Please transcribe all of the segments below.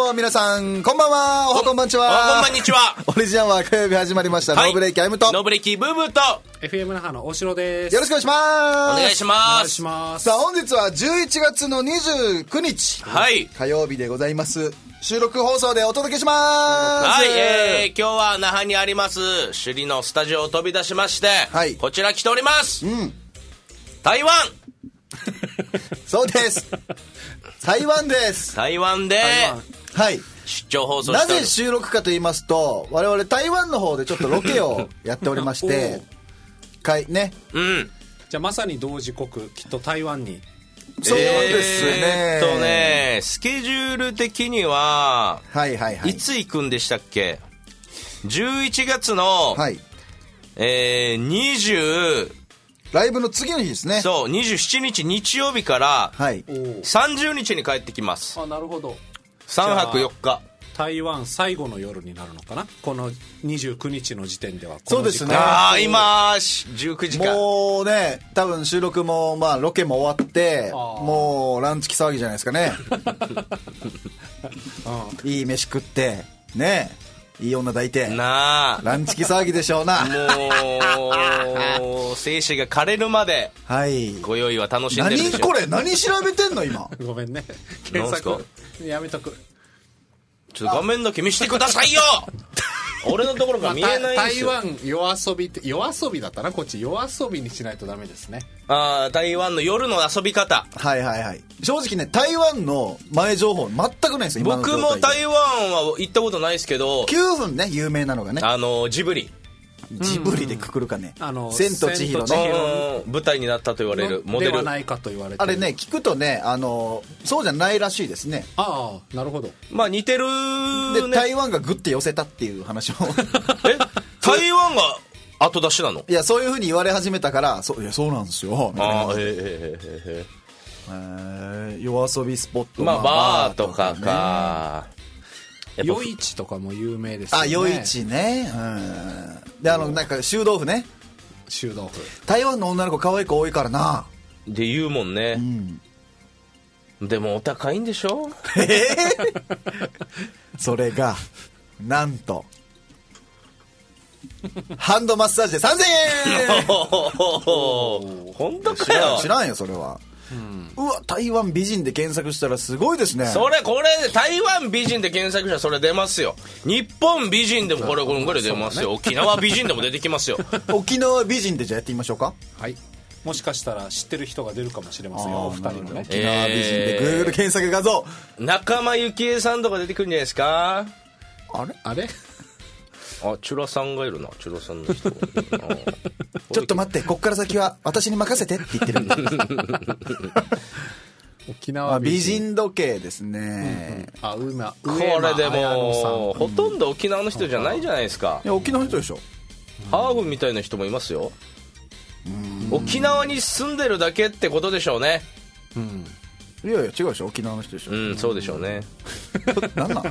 ど、皆さんこんばんは、おはこんばんちは、 こんばんにちは。 オリジナルは火曜日始まりました、ノーブレーキあゆむとノーブレーキブーブーと FM 那覇の大城です。 よろしくお願いします。 お願いします。 お願いします。 さあ本日は11月の29日、 はい、 火曜日でございます。収録放送でお届けします。 はい、今日は那覇にあります首里のスタジオを飛び出しまして、はい、こちら来ております、台湾そうです台湾です。 台湾ではい、 出張放送した。 なぜ収録かと言いますと、我々台湾の方でちょっとロケをやっておりましてね、 じゃあまさに同時刻、きっと台湾に。 そうですね。 スケジュール的には、いつ行くんでしたっけ。11月の、20 ライブの次の日ですね。 そう、27日日曜日から、30日に帰ってきます。 あ、なるほど。 3泊4日。 台湾最後の夜になるのかな、この29日の時点では。 そうですね。 今19時間もうね、多分収録もまあロケも終わって、もうランチ騒ぎじゃないですかねいい飯食ってね、いい女抱いてなあ、 ランチ騒ぎでしょうな。 もう精子が枯れるまで、ご用意は楽しんでるでしょ。 何これ、何調べてんの今ごめんね、検索やめとく。 ちょっと画面だけ見せてくださいよ俺のところが見えないんですよ。 台湾夜遊びって、夜遊びだったな、こっち夜遊びにしないとダメですね。 台湾の夜の遊び方。 正直ね、台湾の前情報全くないですよ。 僕も台湾は行ったことないですけど、 9分ね、有名なのがね、 ジブリでくくるかね、千と千尋ね、 舞台になったと言われるモデルではないかと言われて、 あれね、聞くとね、そうじゃないらしいですね。 ああ、なるほど。 まあ似てるで、台湾がグッて寄せたっていう話を台湾が後出しなの？ いや、そういう風に言われ始めたから、そうなんですよ。夜遊びスポット、 バーとかか。 夜市とかも有名ですよね。 夜市ね。で、なんか臭豆腐ね。 臭豆腐。 台湾の女の子可愛い子多いからな。 で言うもんね。でもお高いんでしょ？ それがなんとハンドマッサージで3000円本当かよ。 知らんよそれは。うわ、台湾美人で検索したらすごいですね。 これ台湾美人で検索したらそれ出ますよ。日本美人でもこれ出ますよ。沖縄美人でも出てきますよ。 沖縄美人でじゃあやってみましょうか。 はい、もしかしたら知ってる人が出るかもしれませんよ、お二人のね。 沖縄美人で Google 検索画像、 仲間由紀恵さんとか出てくるんじゃないですか。 あれチュラさんがいるな。チュラさんの人ちょっと待って、こっから先は私に任せてって言ってるんで沖縄美人時計ですね。 これでもほとんど沖縄の人じゃないじゃないですか。 いや、沖縄の人でしょ。 ハーフみたいな人もいますよ。沖縄に住んでるだけってことでしょうね。 いやいや、違うでしょ、沖縄の人でしょ。 そうでしょうね。 なんなん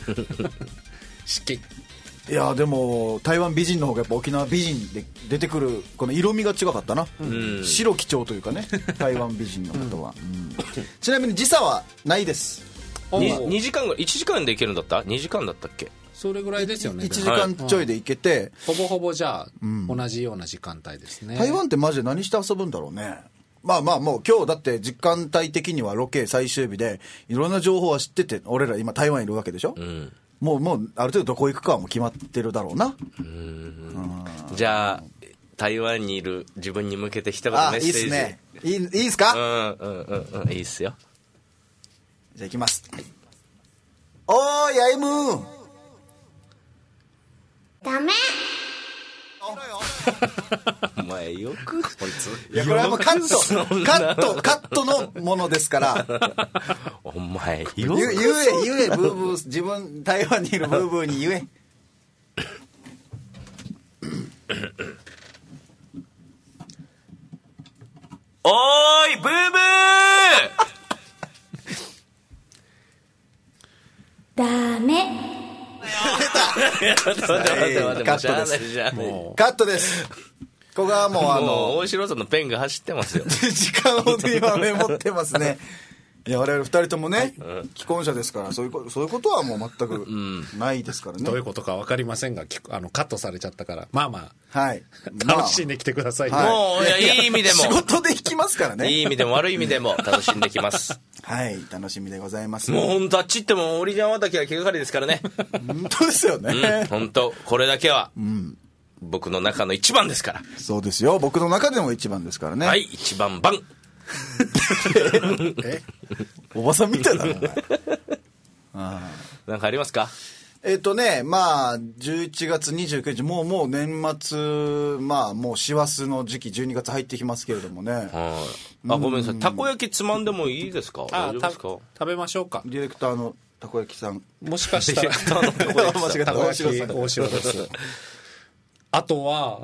いや、でも台湾美人の方がやっぱ沖縄美人で出てくるこの色味が違かったな。白基調というかね、台湾美人の方は。ちなみに時差はないです。 2時間ぐらい、1時間で行けるんだった？ 2 時間だったっけ？ それぐらいですよね。 1時間ちょいで行けて、 ほぼほぼじゃあ同じような時間帯ですね。 台湾ってマジで何して遊ぶんだろうね。まあもう今日だって時間帯的にはロケ最終日でいろんな情報は知ってて、俺ら今台湾いるわけでしょ。もうある程度どこ行くかはもう決まってるだろうな。 じゃあ台湾にいる自分に向けて一言メッセージ。いいっすね。 いいっすか？ いいっすよ。 じゃあ行きます。おーい、アイムーダメお前よくこいつ。 いや、これはもうカットのものですからお前言えブーブー、自分台湾にいるブーブーに言えおーいブーブーダメカットです。カットです。ここはもう大城さんのペンが走ってますよ。 時間を今メモってますね。 いや我々2人ともね、既婚者ですからそういうことはもう全くないですからね。 どういうことか分かりませんがカットされちゃったからまあまあ、 はい、 楽しんできてください、 もういい意味でも仕事で行きますからね。 いい意味でも悪い意味でも楽しんできますはい楽しみでございます。 もう本当あっち行ってもオリジナル畑は気がかりですからね本当ですよね、 本当これだけは、僕の中の一番ですから。 そうですよ、僕の中でも一番ですからね。 はい一番番おばさんみたいだななんかありますか？ まあ11月29日もう年末、まあもう師走の時期12月入ってきますけれどもね。 ごめんなさい、たこ焼きつまんでもいいですか？大丈夫ですか？ 食べましょうか。 ディレクターのたこ焼きさん、 もしかしたら間違えた、大城さん、 大城ですあとは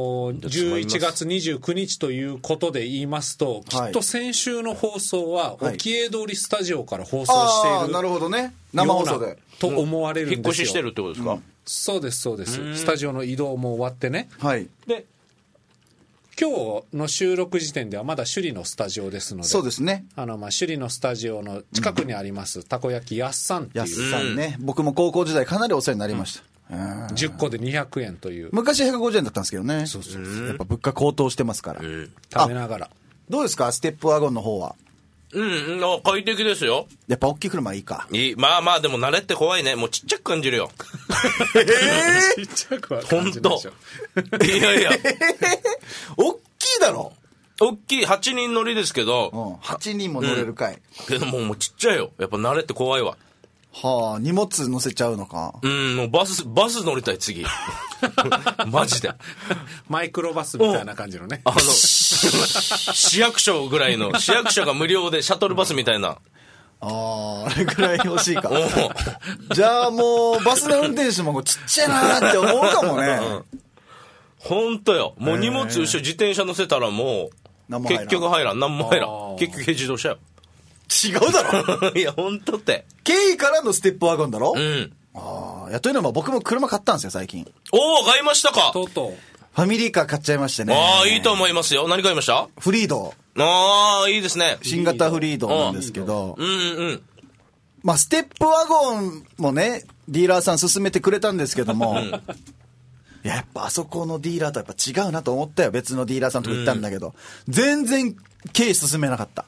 11月29日ということで言いますと、きっと先週の放送は沖江通りスタジオから放送している、 なるほどね、生放送でと思われるんですよ。 引っ越ししてるってことですか？ そうですそうです。スタジオの移動も終わってね、で今日の収録時点ではまだ首里のスタジオですので、 そうですね、 首里のスタジオの近くにありますたこ焼きやっさんっていう、 やっさんね、僕も高校時代かなりお世話になりました。 10個で200円という、 昔150円だったんですけどね。そうやっぱ物価高騰してますから、 食べながら。 どうですかステップワゴンの方は？ 快適ですよ。やっぱ大きい車いいか。 まあまあでも慣れって怖いね。もうちっちゃく感じるよちっちゃくは感じるでしょ。 いやいや大きいだろ。 大きい8人乗りですけど、 8人も乗れるかい。 けどもうちっちゃいよ。やっぱ慣れって怖いわ。 はあ、荷物乗せちゃうのか。 もうバス乗りたい次マジでマイクロバスみたいな感じのね、 市役所ぐらいの、市役所が無料でシャトルバスみたいな、 あれぐらい欲しいかじゃあもうバスの運転手もちっちゃいなって思うかもね。 本当よ。もう荷物後ろ自転車乗せたらもう結局入らん、何も入らん。結局軽自動車よ。 違うだろいや本当って、 経緯からのステップワゴンだろ。というのも僕も車買ったんですよ最近。 買いましたか？ とうとうファミリーカー買っちゃいましてね。 いいと思いますよ。何買いました？ フリード。 いいですね。 新型フリードなんですけど、まあステップワゴンもねディーラーさん勧めてくれたんですけども、やっぱあそこのディーラーとやっぱ違うなと思ったよ。別のディーラーさんとこ行ったんだけど、全然経営進めなかった。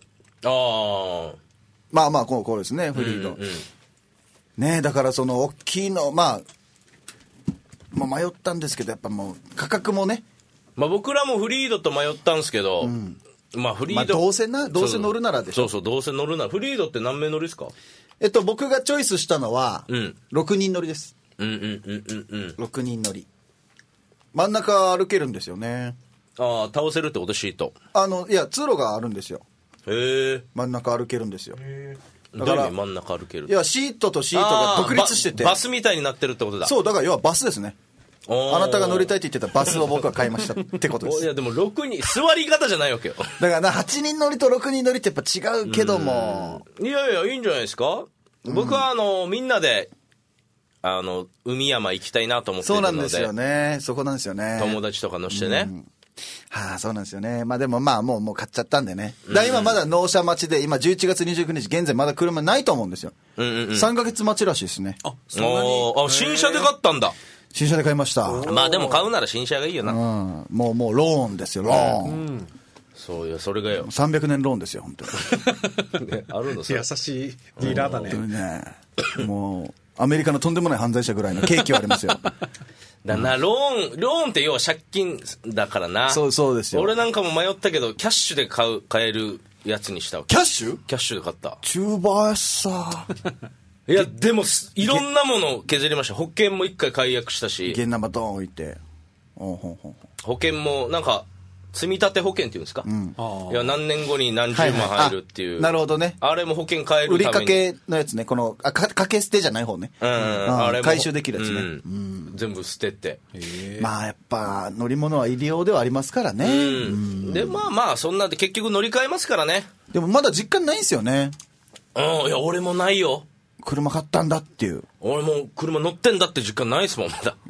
まあこうですね、フリード、ね。だからその大きいの、まあ迷ったんですけど、やっぱもう価格もね、 僕らもフリードと迷ったんですけど、フリード、 どうせ乗るならでしょ。 そうどうせ乗るなら。フリードって何名乗りですか？ 僕がチョイスしたのは、6人乗りです。6人乗り、真ん中歩けるんですよね。 倒せるってこと？シート、 いや通路があるんですよ。真ん中歩けるんですよ。 だから真ん中歩ける。 いやシートとシートが独立してて、 バスみたいになってるってことだ。 そうだから要はバスですね。あなたが乗りたいって言ってたバスを僕は買いましたってことです。 いやでも6人座り方じゃないわけよ。 だから8人乗りと6人乗りってやっぱ違うけども、 いやいいんじゃないですか。僕はみんなで海山行きたいなと思ってるので。そうなんですよね。そこなんですよね。友達とか乗してね。そうなんですよね。でももう買っちゃったんでね。だから今まだ納車待ちで、今11月29日現在まだ車ないと思うんですよ。3ヶ月待ちらしいですね。 そんなに。新車で買ったんだ。 新車で買いました。 でも買うなら新車がいいよな。 もうローンですよ、ローン。 そうよ、それがよ。 300年ローンですよ、本当に。 あるの優しいディーラーだね。 本当にね。もうアメリカのとんでもない犯罪者ぐらいの刑期はありますよ。 ローンって要は借金だからな。 そうですよ。 俺なんかも迷ったけどキャッシュで買えるやつにしたわけ。 キャッシュで買った。 中林さ。 いやでもいろんなものを削りました。保険も1回解約したし。 現ナンバードーン置いて。 保険もなんか積み立て保険っていうんですか、いや何年後に何十万入るっていう、 なるほどね。あれも保険変えるために売りかけのやつね。このかけ捨てじゃない方ね。あれも回収できるやつね。 全部捨てて。 やっぱ乗り物は医療ではありますからね。 でそんなで結局乗り換えますからね。 でもまだ実感ないんですよね。 いや俺もないよ。 車買ったんだっていう。 俺も車乗ってんだって実感ないですもんまだ。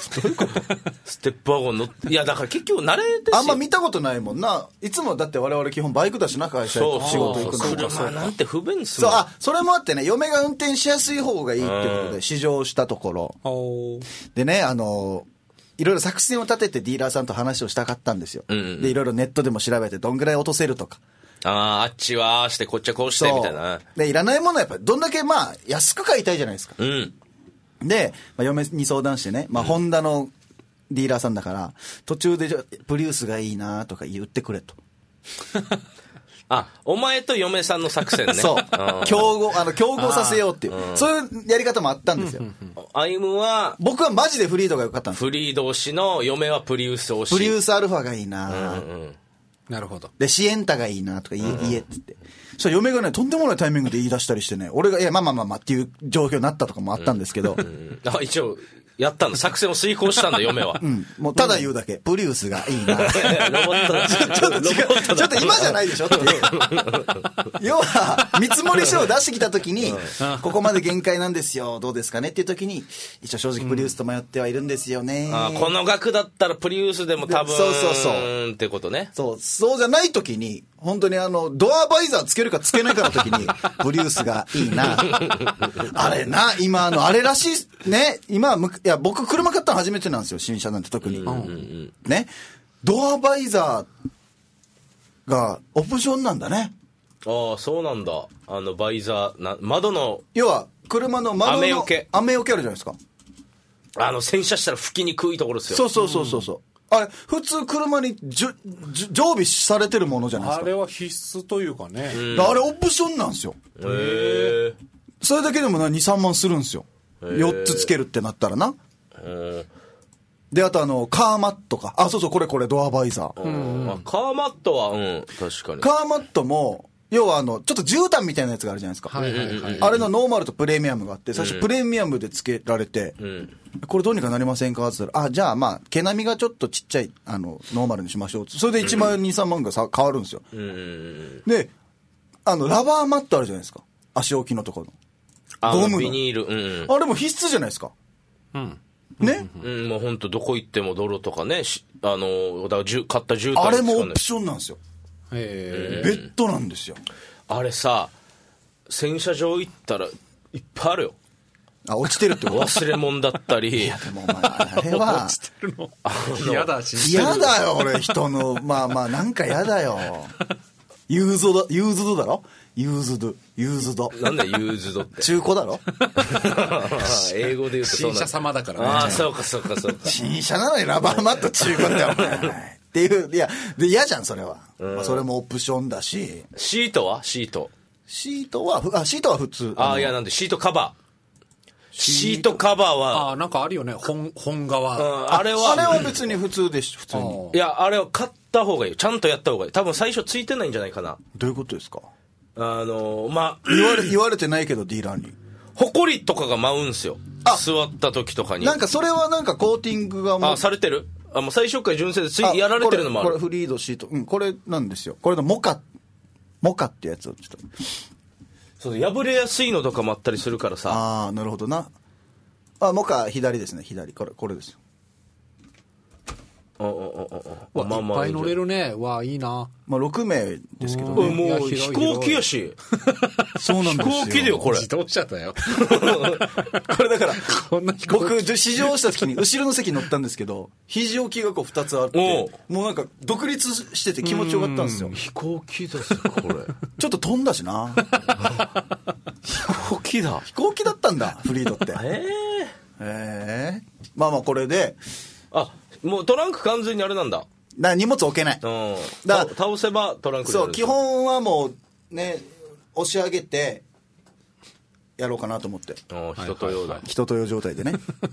どういうことステップワゴン乗って。いや、だから結局慣れてあんま見たことないもんな。いつもだって我々基本バイクだしな、会社仕事行くの。 車なんて不便ですもん。 そう、それもあってね、嫁が運転しやすい方がいいってことで試乗したところ。でね、いろいろ作戦を立ててディーラーさんと話をしたかったんですよ。で、いろいろネットでも調べてどんぐらい落とせるとか。 あっちはああしてこっちはこうしてみたいな。 で、いらないものはやっぱりどんだけ安く買いたいじゃないですか。で、嫁に相談してね、ホンダのディーラーさんだから、途中でプリウスがいいなとか言ってくれと。 お前と嫁さんの作戦ね。 そう。競合させようっていう。そういうやり方もあったんですよ。 歩夢は、 僕はマジでフリードが良かったんです。 フリード推しの嫁はプリウス推し。 プリウスアルファがいいななるほど。 で、シエンタがいいなとか言えって言って。そしたら嫁がね、とんでもないタイミングで言い出したりしてね、俺が、いや、まあっていう状況になったとかもあったんですけど。 一応、やったんだ。作戦を遂行したんだ、嫁は。 もうただ言うだけ。プリウスがいいな。 ロボットだ。 ちょっと今じゃないでしょっていう。要は、見積もり書を出してきたときに、ここまで限界なんですよ、どうですかねっていうときに、一応正直プリウスと迷ってはいるんですよね。 この額だったらプリウスでも多分、そうってことね。 そうじゃないときに、本当にドアバイザーつけるかつけないかのときに、プリウスがいいな。あれな、今あれらしい、ね、今、いや、僕車買ったの初めてなんですよ、新車なんて特に。ね。ドアバイザーがオプションなんだね。 そうなんだ。バイザー、窓の。 要は、車の窓の。雨よけあるじゃないですか。 洗車したら吹きにくいところですよ。 そう。あれ、普通車に常備されてるものじゃないですか。 あれは必須というかね。 あれオプションなんですよ。それだけでも2、3万するんですよ。4つつけるってなったらな。で、あとカーマットか。これドアバイザー。 カーマットは、確かに。 カーマットも、要はちょっと絨毯みたいなやつがあるじゃないですか。あれのノーマルとプレミアムがあって、最初プレミアムでつけられて、これどうにかなりませんかって言ったら、じゃあ毛並みがちょっとちっちゃい、ノーマルにしましょう。それで1万円、2、3万が変わるんですよ。で、ラバーマットあるじゃないですか。足置きのところの。ゴムの。 ビニール。 あれも必須じゃないですか。ね、 もう本当どこ行っても泥とかね、だから買った絨毯、 あれもオプションなんですよ。ベッドなんですよ。 あれさ、洗車場行ったらいっぱいあるよ。 落ちてるってこと忘れ物だったり。 いやでもあれは落ちてるの嫌だし。 嫌だよ俺、人のなんか嫌だよ。ユーズドだろ。ユーズド。 なんだユーズドって。 中古だろ。 英語で言うと新車様だからね。そうか。 新車なのにラバーマット中古ってお前。っていう、いや、で嫌じゃんそれは。それもオプションだし。 シートはシートは普通。 いやなんでシートカバー。シートカバーは。 なんかあるよね、本側。 あれは別に普通でしょ、普通に。 いや、あれは買った方がいい。ちゃんとやった方がいい。多分最初ついてないんじゃないかな。 どういうことですか？ 言われてないけど、ディーラーに。 ホコリとかが舞うんすよ。座った時とかに。 なんかそれはなんかコーティングがもう。 されてる？もう最初から純正でやられてるのもある。 これフリードシート。これなんですよ。これのモカってやつをちょっと。 そう破れやすいのとかもあったりするからさ。 なるほどな。モカ左ですね、左。これですよ。 いっぱい乗れるね。いいな。 6名ですけどね。 もう飛行機やし。 そうなんですよ。 飛行機だよ、これ。 自動車だよ。 これだから、僕、試乗した時に後ろの席に乗ったんですけど、肘置きが2つあって、もうなんか独立してて気持ちよかったんですよ。 飛行機です、これ。 ちょっと飛んだしな。 飛行機だ。 飛行機だったんだ、フリードって。これで。 もうトランク完全にあれなんだ。 荷物置けない。 倒せばトランクになる。 そう、基本はもうね、押し上げてやろうかなと思って。 人と用だ。 人と用状態でね。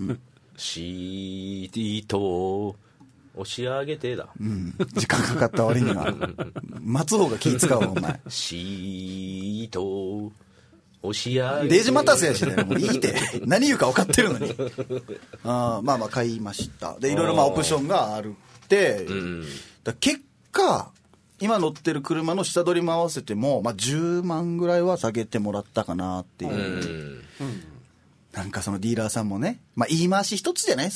シート押し上げてだ。 時間かかった割には。待つ方が気使うわ、お前。 シート押し上げて。 デージ待たせやしね。もういいって。何言うか分かってるのに。買いました。で、いろいろオプションがあるって、結果、今乗ってる車の下取りも合わせても、10万ぐらいは下げてもらったかなっていう。なんかそのディーラーさんもね、言い回し一つじゃないですか。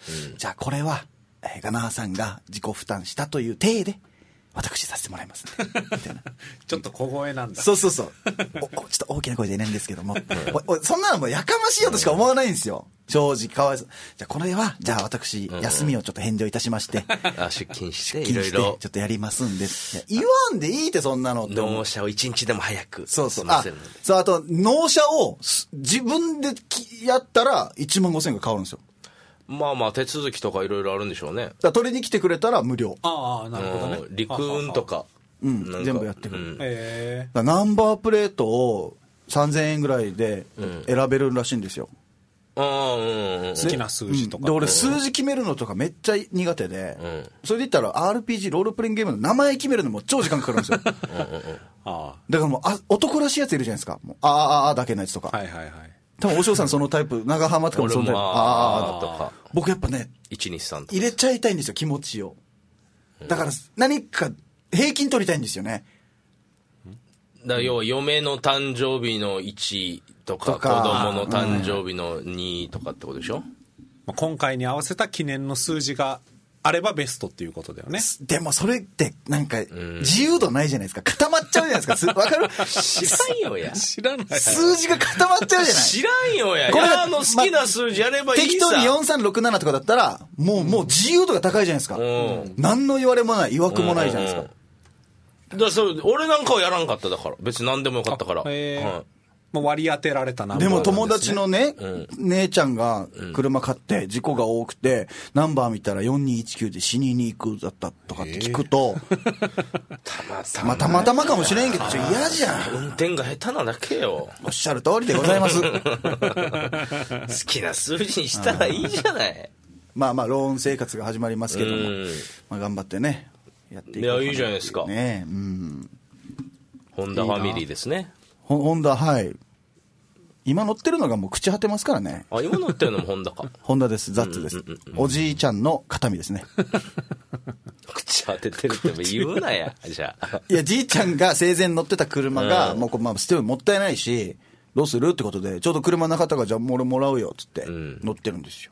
じゃあこれは、ガナーさんが自己負担したという体で、私させてもらいますみたいな。 ちょっと小声なんだ。 そうちょっと大きな声で言えないんですけども、そんなのもうやかましいよとしか思わないんですよ。正直かわいそう。じゃあこれは、じゃあ私、休みをちょっと返上いたしまして。 出勤していろいろ。 ちょっとやりますんで。言わんでいいってそんなのって。 納車を1日でも早く。 そう。あと、納車を自分でやったら15000円が変わるんですよ。 まあ手続きとかいろいろあるんでしょうね。 取りに来てくれたら無料。 ああ、なるほどね。 陸運とか。 全部やってくる。ナンバープレートを3000円ぐらいで選べるらしいんですよ。 好きな数字とか。 で、俺数字決めるのとかめっちゃ苦手で、それで言ったら RPG、ロールプレイングゲームの名前決めるのも超時間かかるんですよ。だからもう、男らしいやついるじゃないですか。もうだけのやつとか。多分、お嬢さんそのタイプ、長浜とかもそのタイプ。とか。僕やっぱね、 123とか。 入れちゃいたいんですよ、気持ちを。だから、何か平均取りたいんですよね。 要は、嫁の誕生日の1とか、子供の誕生日の2とかってことでしょ？ 今回に合わせた記念の数字があればベストっていうことだよね。 でもそれってなんか自由度ないじゃないですか。固まっちゃうじゃないですか。わかる？ 知らんよや。 知らない。 数字が固まっちゃうじゃない。 知らんよや。これ好きな数字やればいいさ。 適当に4367とかだったらもう自由度が高いじゃないですか。何の言われもない、曰くもないじゃないですか。 だからそれ俺なんかはやらんかっただから。別に何でもよかったから。 もう割り当てられたナンバーでも友達のね、姉ちゃんが車買って事故が多くて、ナンバー見たら4219で死にに行くだったとかって聞くと、たまたまかもしれんけど、嫌じゃん。 運転が下手なだけよ。 おっしゃる通りでございます。 好きな数字にしたらいいじゃない。 ローン生活が始まりますけども、頑張ってね、やっていこうかな。 いや、いいじゃないですか。 ね、 ホンダファミリーですね。 ホンダ、はい。今乗ってるのがもう朽ち果てますからね。 今乗ってるのもホンダか。 ホンダです、ザッツです。おじいちゃんの形見ですね。 朽ち果ててるっても言うなや、じゃあ。 いや、じいちゃんが生前乗ってた車が、もう捨てるのもったいないし、どうするってことで、ちょうど車なかったから、じゃあ俺もらうよ、っつって乗ってるんですよ。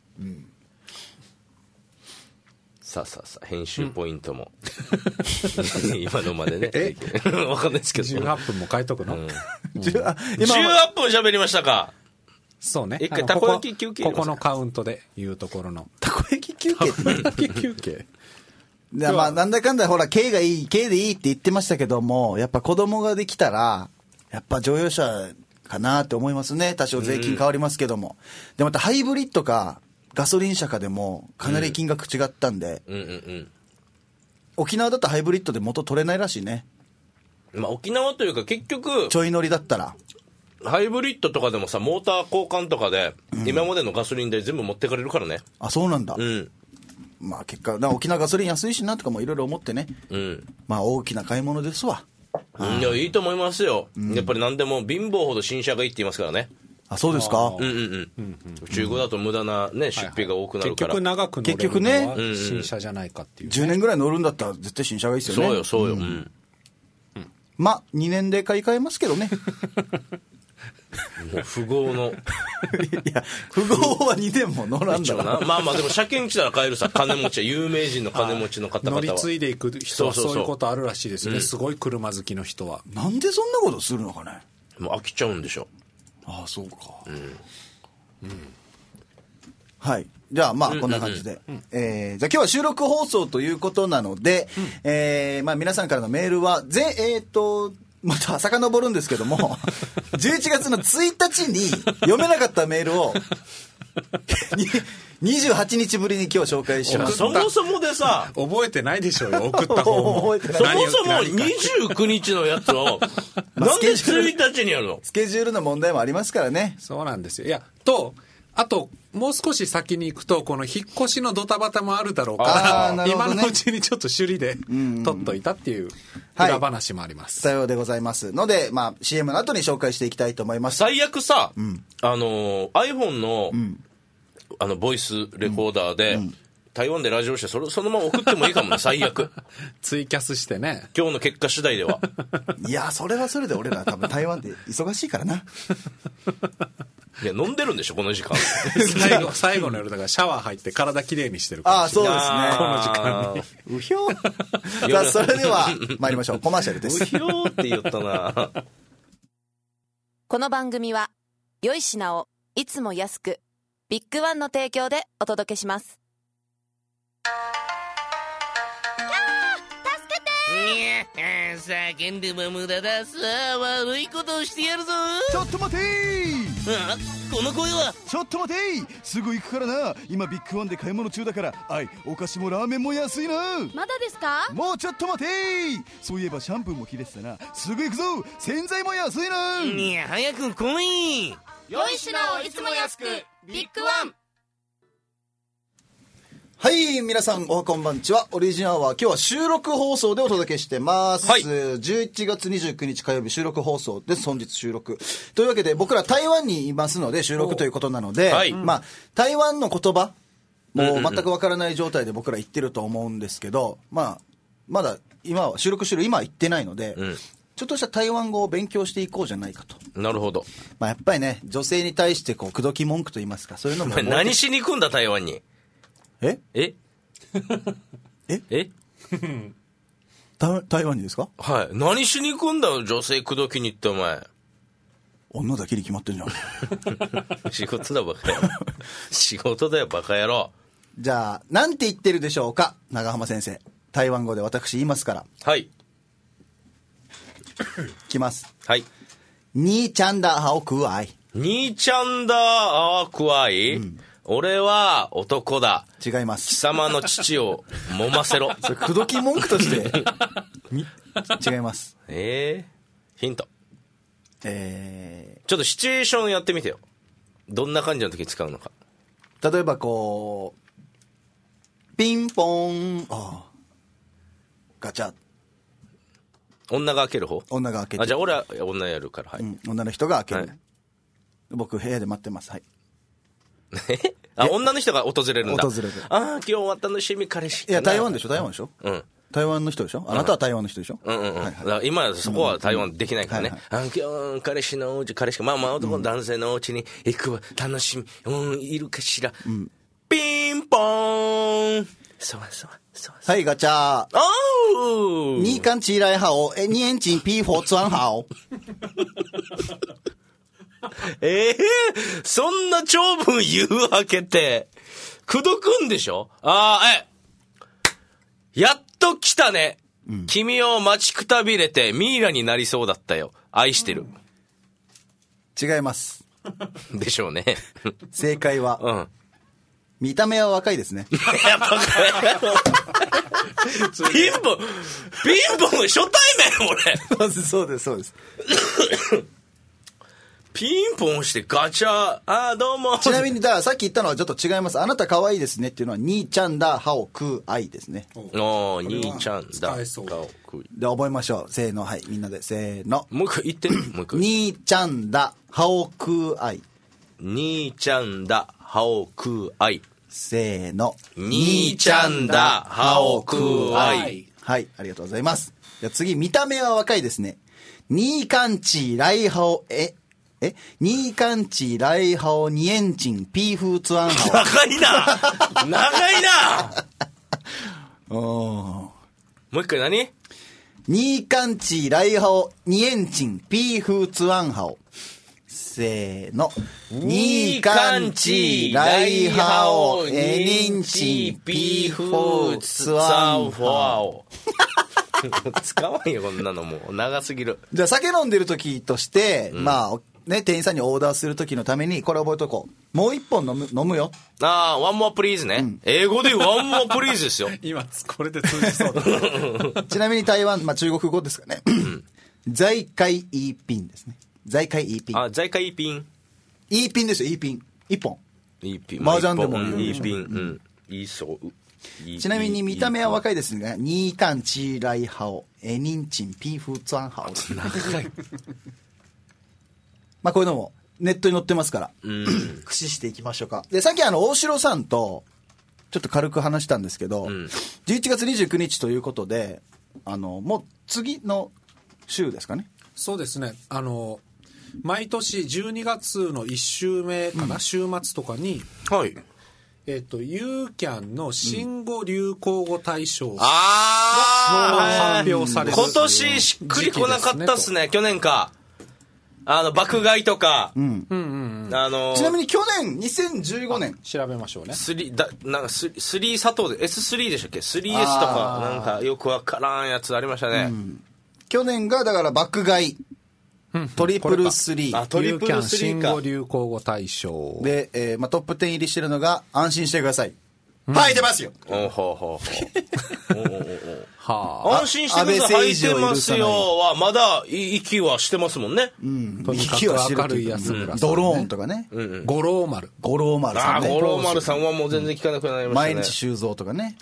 さあ、編集ポイントも。今のまでね。わかんないですけど。 18分も変えとくの ？18分喋りましたか。 そうね。 一回たこ焼き休憩。 ここのカウントでいうところの。 たこ焼き休憩って休憩なんだかんだほら、軽でいいって言ってましたけども、やっぱ子供ができたら、やっぱ乗用車かなって思いますね。多少税金変わりますけども。で、またハイブリッドか、ガソリン車かでもかなり金額違ったんで、沖縄だとハイブリッドで元取れないらしいね。 沖縄というか結局ちょい乗りだったらハイブリッドとかでもさ、モーター交換とかで、今までのガソリン代全部持ってかれるからね。 あ、そうなんだ。結果沖縄ガソリン安いしなとかもいろいろ思ってね、大きな買い物ですわ。 いや、いいと思いますよ。やっぱり何でも貧乏ほど新車がいいって言いますからね。 あ、そうですか。 中古だと無駄なね、出費が多くなるから。 結局長く乗れるのは新車じゃないかっていう。 10年ぐらい乗るんだったら絶対新車がいいですよね。 そうよ。 2年で買い替えますけどね。 もう富豪の。 いや、富豪は2年も乗らんだろ。 でも車検来たら買えるさ。金持ちは、有名人の金持ちの方々は。 乗り継いでいく人はそういうことあるらしいですね。すごい車好きの人は。 なんでそんなことするのかね。 もう飽きちゃうんでしょ。 ああ、そうか。はい。じゃあこんな感じで。じゃあ今日は収録放送ということなので、皆さんからのメールは、また遡るんですけども、11月の1日に読めなかったメールを、28日ぶりに今日紹介します。 そもそもでさ、 覚えてないでしょうよ、送った方も。 そもそも29日のやつを、なんで1日にやるの？ スケジュールの問題もありますからね。 そうなんですよ。あと、もう少し先に行くと、この引っ越しのドタバタもあるだろうから、今のうちにちょっと首里で取っといたっていう裏話もあります。 さようでございますので、CM の後に紹介していきたいと思います。 最悪さ、iPhone の、ボイスレコーダーで、 台湾でラジオしてそのまま送ってもいいかもね。最悪ツイキャスしてね、 今日の結果次第では。 いやそれはそれで俺ら多分台湾で忙しいからな。 いや飲んでるんでしょこの時間。 最後の夜だからシャワー入って体きれいにしてるかもしれない。 そうですね、 この時間に。 うひょー。さあそれでは参りましょう。コマーシャルです。 うひょーって言ったな。 この番組は良い品をいつも安く、ビッグワンの提供でお届けします。 叫んでも無駄だ。さあ悪いことをしてやるぞ。 ちょっと待てー。この声は。 ちょっと待てー。すぐ行くからな。今ビッグワンで買い物中だから。お菓子もラーメンも安いな。 まだですか。 もうちょっと待てー。そういえばシャンプーも切れてたな。すぐ行くぞ。洗剤も安いな。 いや早く来い。 良い品をいつも安く、ビッグワン。 はい、皆さんおはこんばんちは。オリジナルは今日は収録放送でお届けしてます。 はい、 11月29日火曜日収録放送です。本日収録というわけで、僕ら台湾にいますので収録ということなので、 はい、 まあ台湾の言葉もう全くわからない状態で僕ら言ってると思うんですけど、まあまだ今は収録してる今は言ってないので、ちょっとした台湾語を勉強していこうじゃないかと。 なるほど。 まあやっぱりね、女性に対してこう口説き文句と言いますか、そういうのも何しに行くんだ台湾に。 え台湾にですか。 はい。何しに行くんだよ、女性口説きに行って。お前女だけに決まってんじゃん。 仕事だバカ野郎。仕事だよバカ野郎。 じゃあなんて言ってるでしょうか、長浜先生。台湾語で私言いますから。 はい。 きます。 はい。 にーちゃんだ青くあい。 にーちゃんだ青くあい、俺は男だ。 違います。 貴様の父を揉ませろ。 それ口説き文句として違います。 ヒント。ちょっとシチュエーションやってみてよ。どんな感じの時に使うのか。 例えばこうピンポン、ガチャ。 女が開ける方。 女が開けて。 じゃあ俺は女やるから。はい。 女の人が開ける、はい、僕部屋で待ってます。はい。 女の人が訪れるんだ。 訪れる。 今日は楽しみ彼氏。 いや台湾でしょ、台湾でしょ。台湾の人でしょ。あなたは台湾の人でしょ。 今そこは台湾できないからね。今日彼氏のお家、彼氏がまあ男の男性のお家に行くわ、楽しみ、いるかしら。ピンポーン。 はい、ガチャ。你看起来好，你眼睛皮肤装好。 そんな長文言うわけって、口説くんでしょ。やっと来たね。君を待ちくたびれてミイラになりそうだったよ。愛してる。 違います。 でしょうね。 正解は、見た目は若いですね。 ピンポン初対面俺。 そうです。 ピンポンしてガチャ、どうも。 ちなみにだからさっき言ったのはちょっと違います。あなた可愛いですねっていうのはにーちゃんだ歯を食う愛ですね。 にーちゃんだ歯を食う。 で覚えましょう。せーの、はい、みんなでせーの。 もう一回言って。もう一回。 にーちゃんだ歯を食う愛。 にーちゃんだ歯を食う愛。 せーの。 にーちゃんだ歯を食う愛。 はい、ありがとうございます。じゃあ次、見た目は若いですね。にーかんち来歯をにーかんち来歯をにえんちんピーフーツアンハオ。 長いなもう一回何？ にーかんち来歯をにえんちんピーフーツアンハオ。せーの。にーかんち来歯をにえんちんピーフーツアンハオ。 使わんよこんなの、もう長すぎる。 じゃあ酒飲んでる時として、まあね、店員さんにオーダーする時のためにこれ覚えとこう。もう一本飲むよ。 ワンモアプリーズね。英語でワンモアプリーズですよ。 今これで通じそうだ。 ちなみに台湾、中国語ですかね。在海イーピンですね。在海イーピン。 在海イーピン。 イーピンですよ、イーピン。一本。 イーピン。 麻雀でも言う。 イーピン。いいそう。 ちなみに見た目は若いですが、ニーカンチーライハオ、ニンチンピーフーツァンハオ。 長い。 まあこういうのもネットに載ってますから、駆使していきましょうか。で、さっき大城さんと、 ちょっと軽く話したんですけど、11月29日ということで、もう次の週ですかね。 そうですね。毎年12月の1週目かな、週末とかに、 はい。 ユーキャンの新語・流行語大賞が発表される。 今年しっくりこなかったっすね、去年か。爆買いとか。 ちなみに去年、2015年。 調べましょうね。 なんか3佐藤で、S3 でしたっけ ?3S とか、なんかよくわからんやつありましたね。 去年が、だから爆買い。トリプル3。 トリプル3か。 新語・流行語大賞。 で、トップ10入りしてるのが、安心してください。はい、出ますよ。 安心してください。履いてますよは、まだ息はしてますもんね。 とにかく明るい安村さん。 ドローンとかね。 五郎丸。 五郎丸さんね。 五郎丸さんはもう全然聞かなくなりましたね。 毎日修造とかね。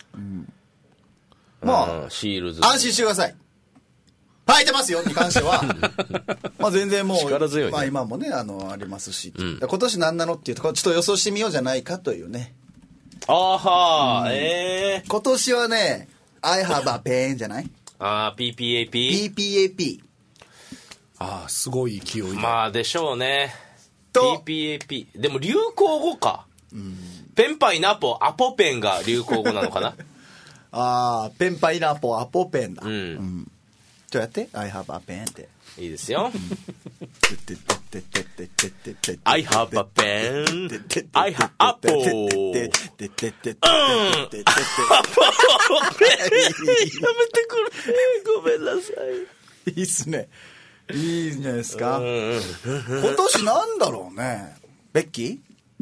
まあ、シールズ。 安心してください。履いてますよに関しては。まあ全然もう、 力強いね。 まあ今もね、ありますし。今年何なのっていうところ、ちょっと予想してみようじゃないかというね。 今年はね、I have a pen じゃない？ PPAP。 すごい勢い。 まあでしょうね。PPAP。でも流行語か。ペンパイナポ、アポペンが流行語なのかな。 ペンパイナポ、アポペンだ。ちょっとやって。I have a pen って。 いいですよ。I have a pen. I have apple. やめてくれ。ごめんなさい。いいっすね。いいんじゃないですか。今年なんだろうね。ベッキ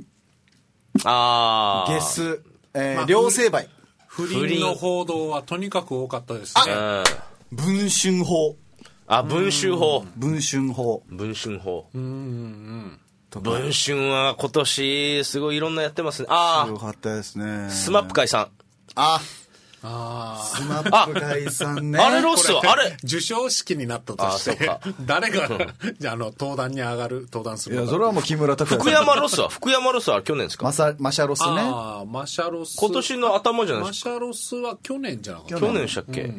ー？ゲス。両成敗。 不倫の報道はとにかく多かったですね。 文春法。 文春法。 文春法。 文春法。文春は今年すごいいろんなやってますね。 すごかったですね。 スマップ解散。 スマップ解散ね。 あれロスはあれ授賞式になったとして誰が登壇に上がる登壇するのか。 いやそれはもう木村拓哉さん。 福山ロスは去年ですか。 マシャロスね。 マシャロス。 今年の頭じゃないですか。 マシャロスは去年じゃなかった。 去年でしたっけ。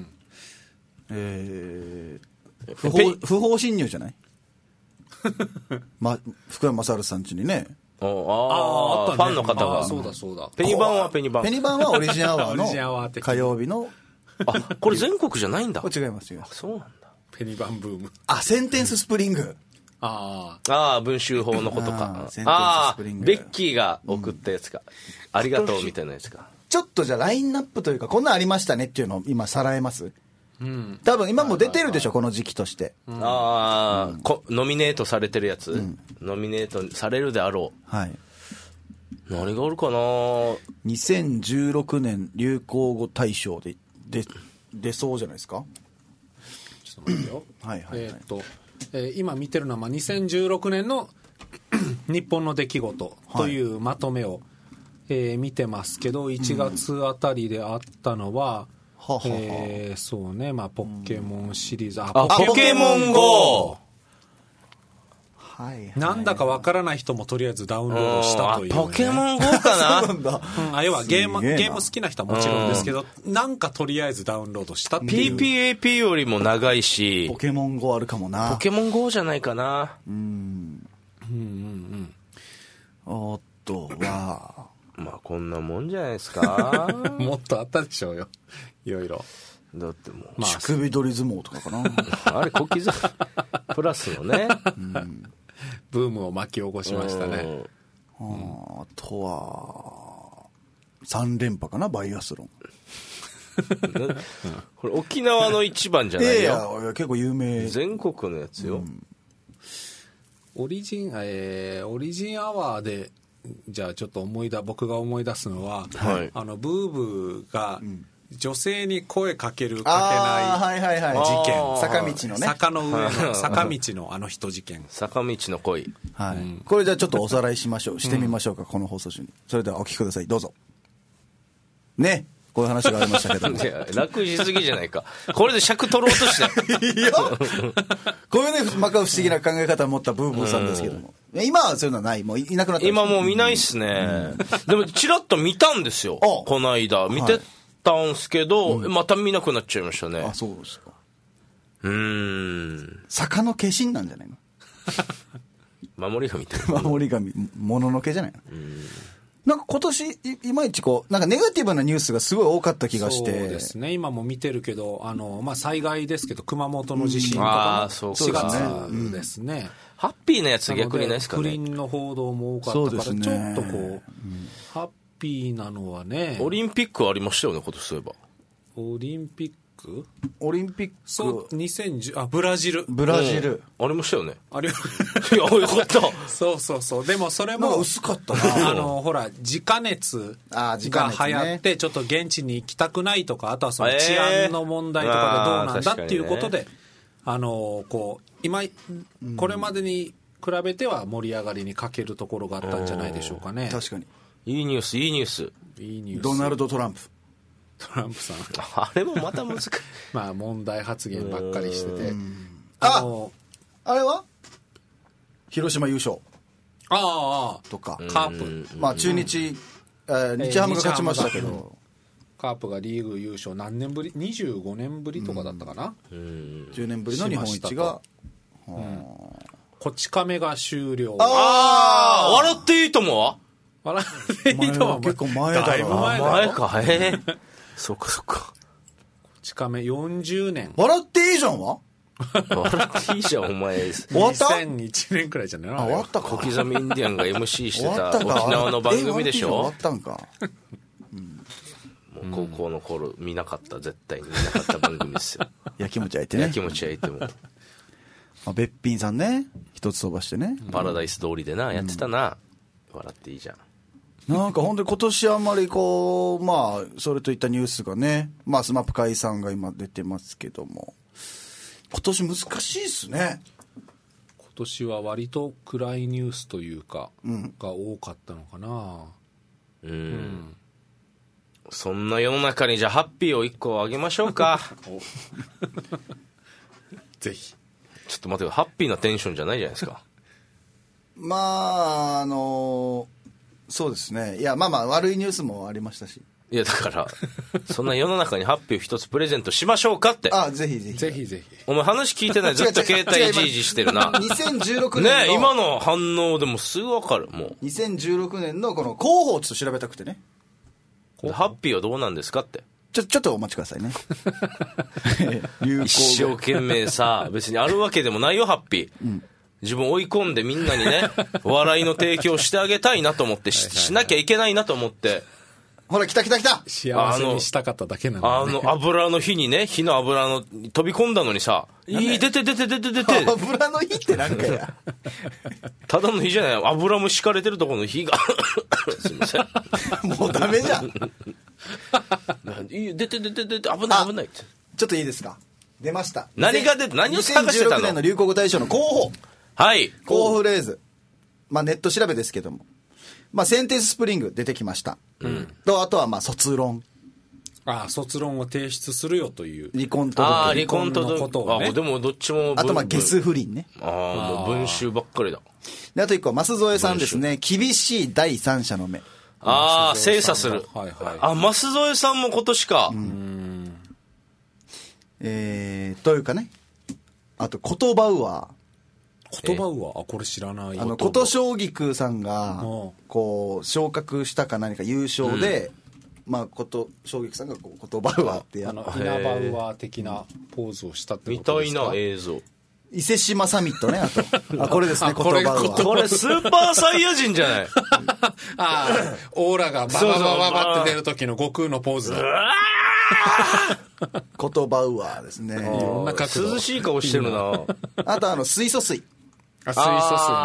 不法侵入じゃない？福山雅治さん家にね。 ファンの方が。 そうだ。 ペニバンはペニバン。 ペニバンはオリジンアワーの火曜日の。 これ全国じゃないんだ。 これ違いますよ。 そうなんだ。 ペニバンブーム。 センテンススプリング。 文集法のことか。ベッキーが送ったやつか。ありがとうみたいなやつか。 ちょっとじゃあラインナップというか、こんなんありましたねっていうのを今さらえます？多分今も出てるでしょ、この時期として。 ノミネートされてるやつ、ノミネートされるであろう。はい。 何があるかな。 2016年流行語大賞で出そうじゃないですか。 ちょっと待ってよ。今見てるのは2016年の日本の出来事というまとめを、見てますけど、1月あたりであったのは、そうね、ポケモンシリーズ、 ポケモン GO！ なんだかわからない人もとりあえずダウンロードしたという、ね。 ポケモン GO かな。 要はゲーム好きな人はもちろんですけど、なんかとりあえずダウンロードしたっていう。 PPAP よりも長いし、 ポケモン GO あるかもな。 ポケモン GO じゃないかな。 あとは、 こんなもんじゃないですか。 もっとあったでしょうよ。いろいろ。 だってもう、 乳首取り相撲とかかな。 あれ小刻みプラスのね、 ブームを巻き起こしましたね。 あとは3連覇かな、バイアスロン。 これ沖縄の一番じゃないよ。 いや結構有名。 全国のやつよ。 オリジンアワーで。じゃあちょっと僕が思い出すのは、ブーブーが女性に声かけるかけない事件、 坂道のね、 坂の上の坂道の人事件、 坂道の恋、 これじゃあちょっとおさらいしてみましょうか、この放送中に。それではお聞きください、どうぞ。ね、こういう話がありましたけども。 いや楽しすぎじゃないか。これで尺取ろうとして。 いや、こういうね、まか不思議な考え方を持ったブーブーさんですけども。 今はそういうのはない。もういなくなった。 今もう見ないっすね。でも、チラッと見たんですよ。この間。見てたんすけど、また見なくなっちゃいましたね。 あ、そうですか。 坂の化身なんじゃないの？ 守り神って。 守り神、もののけじゃないの？なんか今年いまいちこうなんかネガティブなニュースがすごい多かった気がして。 そうですね。今も見てるけどまあ災害ですけど熊本の地震とかも4月ですね。 ハッピーなやつ逆にないですかね。 不倫の報道も多かったから、ちょっとこうハッピーなのはね。 オリンピックありましたよね今年そういえば。 オリンピックそう 2010ブラジルありましたよね。 ありまいやよかったそうでもそれも薄かったなほら自家熱が流行ってちょっと現地に行きたくないとかあとはその治安の問題とかでどうなんだっていうことでこう今これまでに比べては盛り上がりに欠けるところがあったんじゃないでしょうかね。 確かにいいニュースドナルド・トランプさんあれもまた難しいまあ問題発言ばっかりしててあれは広島優勝とかカープまあ中日日ハムが勝ちましたけどカープがリーグ優勝何年ぶり25年ぶりとかだったかな 10年ぶりの日本一がこち亀が終了笑っていいともは笑っていいとも結構前だろ前かそっかこち亀40年笑っていいじゃんは笑っていいじゃんお前終わった 2001年くらいじゃないの終わったか小刻みインディアンが MC してた沖縄の番組でしょ終わったんかもう高校の頃見なかった絶対に見なかった番組ですよやきもち焼いてねやきもち焼いてもべっぴんさんね一つ飛ばしてねパラダイス通りでなやってたな笑っていいじゃんなんか本当に今年あんまりこうまあそれといったニュースがねまあスマップ解散が今出てますけども今年難しいっすね。 今年は割と暗いニュースというか、が多かったのかな。 そんな世の中にじゃあハッピーを1個あげましょうかぜひ。 ちょっと待ってよハッピーなテンションじゃないじゃないですかまあそうですね。いやまあ悪いニュースもありましたし。 いやだからそんな世の中にハッピーを一つプレゼントしましょうかって。 ぜひお前話聞いてないずっと携帯いじいじしてるな 2016年ね今の反応でもすぐ分かる。もう 2016年のこの候補をちょっと調べたくてね。 ハッピーはどうなんですかってちょっとお待ちくださいね一生懸命さ別にあるわけでもないよハッピー、自分追い込んでみんなにね笑いの提供してあげたいなと思ってしなきゃいけないなと思ってほら来た幸せにしたかっただけなのね。 油の火にね火の油の飛び込んだのにさ出て油の火ってなんかやただの火じゃない油も敷かれてるところの火がすみませんもうダメじゃん出て危ないってちょっといいですか出ました何が出て何を探してたの 2016年の流行語大賞の候補候補フレーズまあネット調べですけどもセンテンススプリング出てきました、とあとは卒論卒論を提出するよという離婚届離婚のことをねでもどっちもあとゲス不倫ねもう文集ばっかりだであと一個舛添さんですね厳しい第三者の目精査する舛添さんも今年かというかねあと言葉ウアーこれ知らない琴将棋空さんがこう昇格したか何か優勝で、琴将棋さんがこう言葉ウアーって稲葉ウアー的なポーズをしたってことですか。 みたいな映像伊勢志摩サミットねあとこれですね言葉ウアーこれスーパーサイヤ人じゃないオーラがババババって出る時の悟空のポーズだ言葉ウアーですね。いろんな角度涼しい顔してるなあと水素水水素水ね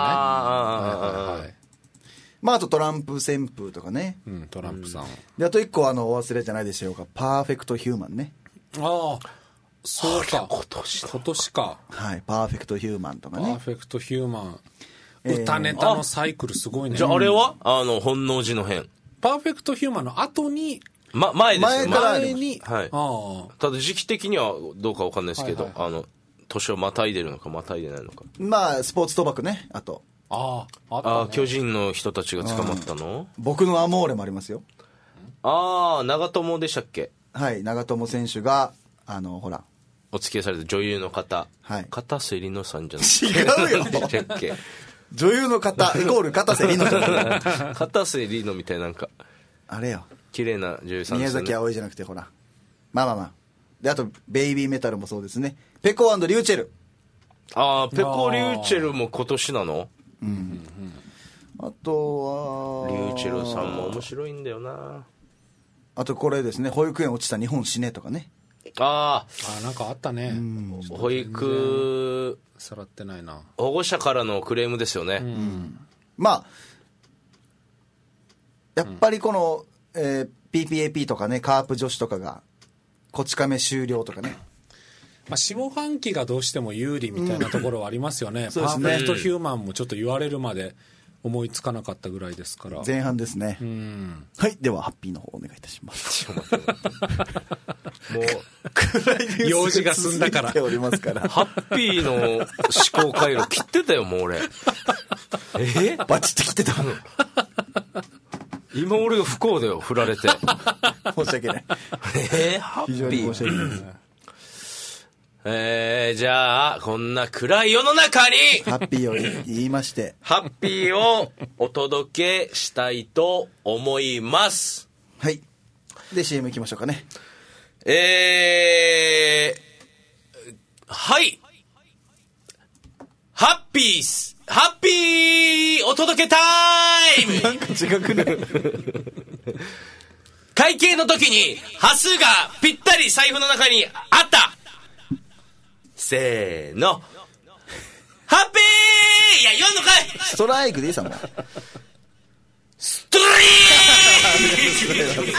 あとトランプ旋風とかね、 トランプさんであと一個お忘れじゃないでしょうかパーフェクトヒューマンねそうか今年かパーフェクトヒューマンとかねパーフェクトヒューマン歌ネタのサイクルすごいねじゃああれは本能寺の変パーフェクトヒューマンの後に前ですよ前にただ時期的にはどうか分かんないですけど年をまたいでるのかまたいでないのかスポーツ賭博ねあと巨人の人たちが捕まったの、 僕のアモーレもありますよ。 長友でしたっけ。 はい、長友選手がほらお付き合いされた女優の方、 はい、 片瀬里乃さんじゃない違うよ女優の方イコール片瀬里乃じゃない片瀬里乃みたいな、なんかあれよ、 綺麗な女優さんですよね。 宮崎あおいじゃなくて、ほら、まあで、あとベイビーメタルもそうですね。ペコ&リューチェル。 ペコ・リューチェルも今年なの。 あとはリューチェルさんも面白いんだよな。 あとこれですね、保育園落ちた日本死ねとかね。 なんかあったね。 保育さらってないな。 保護者からのクレームですよね。 まあやっぱりこの、PPAP とかね、カープ女子とかがこち亀終了とかね、 下半期がどうしても有利みたいなところはありますよね。パーフェクトヒューマンもちょっと言われるまで思いつかなかったぐらいですから。 前半ですね。はい、ではハッピーの方お願いいたします。もう用事が済んだからおりますからハッピーの思考回路切ってたよ、もう俺。 バチッと切ってたの。 今俺が不幸だよ、振られて。 申し訳ない。 ハッピー。 非常に申し訳ない。 じゃあこんな暗い世の中にハッピーを言いましてハッピーをお届けしたいと思います。 はい。で CM 行きましょうかね。 はい、ハッピーお届けタイム。 なんか違くない？ 会計の時に端数がぴったり財布の中にあった。せーの、ハッピー。いや、言わんのかい。 ストライクでいいさもん。 ストライク。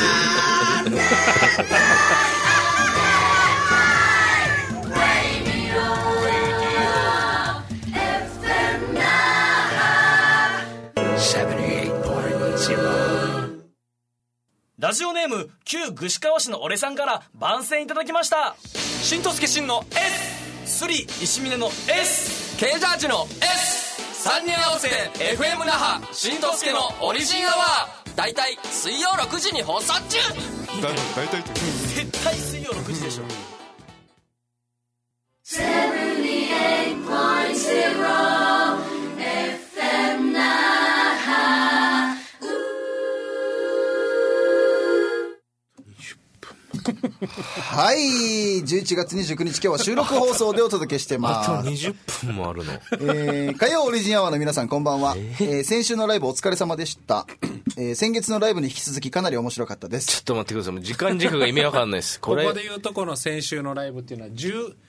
ラジオネーム旧串川市の俺さんから番宣いただきました。新とすけしんの S、 スリ石峰の S、 K ジャージの S、 3人合わせて FM 那覇新とすけのオリジンアワー、だいたい水曜6時に放送中。 だいたい絶対水曜6時でしょ。 78.0 FM 那覇。 はい、11月29日今日は収録放送でお届けしてます。 あと20分もあるの。 火曜オリジンアワーの皆さんこんばんは。先週のライブお疲れ様でした。先月のライブに引き続きかなり面白かったです。 ちょっと待ってください、もう時間軸が意味わかんないです。 ここで言うとこの先週のライブっていうのは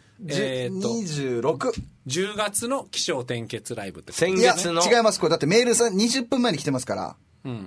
26 10月の起承転結ライブって。 先月のいや違います。これだってメールさ20分前に来てますから。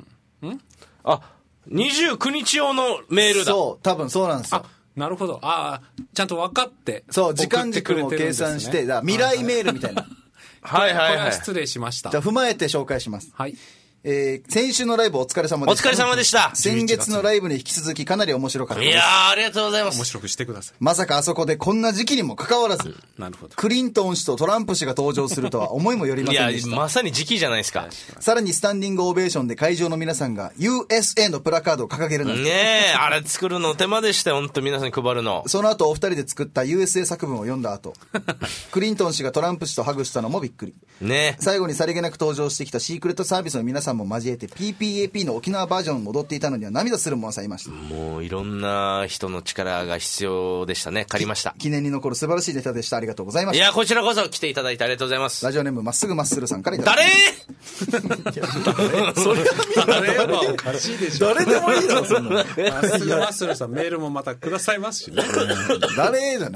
29日用のメールだ。 そう、多分そうなんですよ。 なるほど。ちゃんと分かってそう時間軸も計算して、だから未来メールみたいな。 はいはいはい。 これは失礼しました。 じゃあ踏まえて紹介します。 はい。 先週のライブお疲れ様でした。 お疲れ様でした。 先月のライブに引き続きかなり面白かったです。 いやー、ありがとうございます。 面白くしてください。 まさかあそこでこんな時期にもかかわらず、 なるほど。 クリントン氏とトランプ氏が登場するとは思いもよりませんでした。 いや、まさに時期じゃないですか。 さらにスタンディングオベーションで会場の皆さんが USA のプラカードを掲げるなんて。 ねえ、あれ作るの手間でしたよ、本当皆さんに配るの。 その後お二人で作った USA 作文を読んだ後、クリントン氏がトランプ氏とハグしたのもびっくり。 ね、 最後にさりげなく登場してきたシークレットサービスの皆さんも交えて PPAP の沖縄バージョンを踊っていたのには涙するものさいました。 もういろんな人の力が必要でしたね。借りました。 記念に残る素晴らしいネタでした。ありがとうございました。 いや、こちらこそ来ていただいてありがとうございます。 ラジオネームまっすぐまっするさんからいただきました。 誰それ誰はおかしいでしょ。 誰でもいいだろそんなの。 マッスルさんメールもまたくださいますしね。 誰じゃない。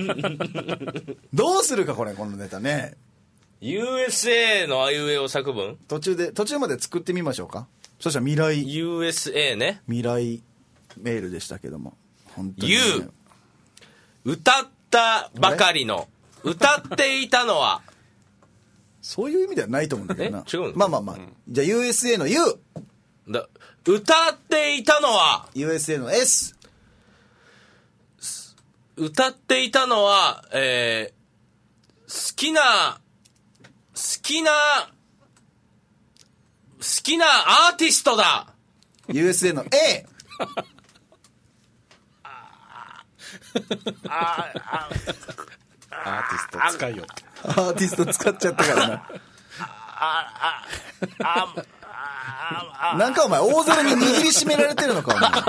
どうするかこのネタね。 USA のあいうえお作文途中まで作ってみましょうか。そしたら未来 USA ね、 未来メールでしたけども、本当に、ね、 歌ったばかりの歌っていたのはそういう意味ではないと思うんだけどな。 違うの。 まあ、じゃあ USA の U 歌っていたのは USA の S 歌っていたのは、好きなきなアーティストだ。 USA の A。 アーティスト使いよって。 アーティスト使っちゃったからな。なんかお前大空に握りしめられてるのかお前。